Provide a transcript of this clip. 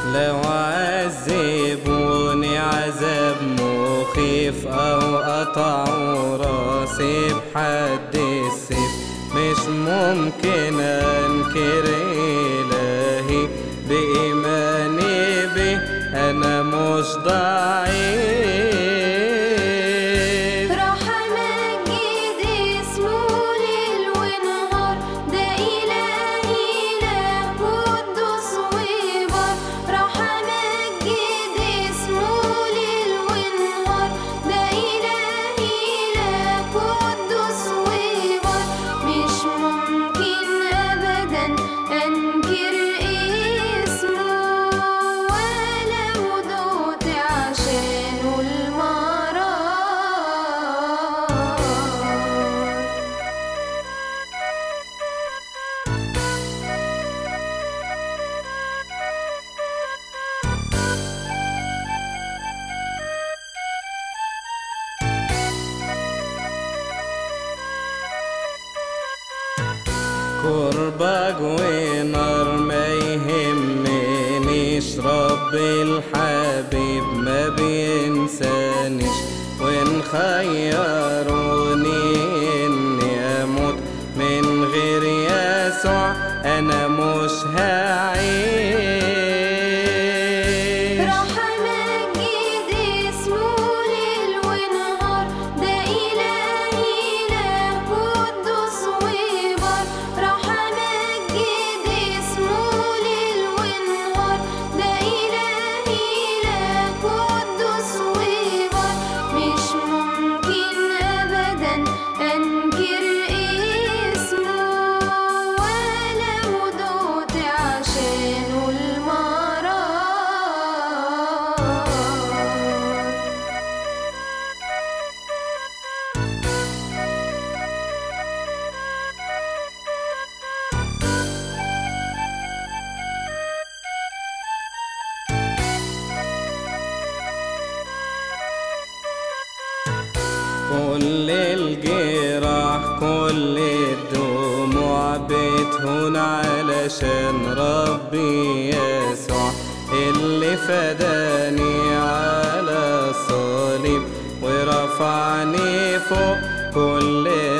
لو عذبوني عذاب مخيف أو قطعوا راسي بحد السيف، مش ممكن أنكر إلهي بإيماني به أنا مش ضعيف. كرباج ونار ما يهمنيش، رب الحبيب ما بينسانيش، وإن خيروني إني أموت من غير يسوع أنا مش هعيش. كل الجراح كل الدموع بتهون علشان ربي يسوع اللي فداني على الصليب ورفعني فوق كل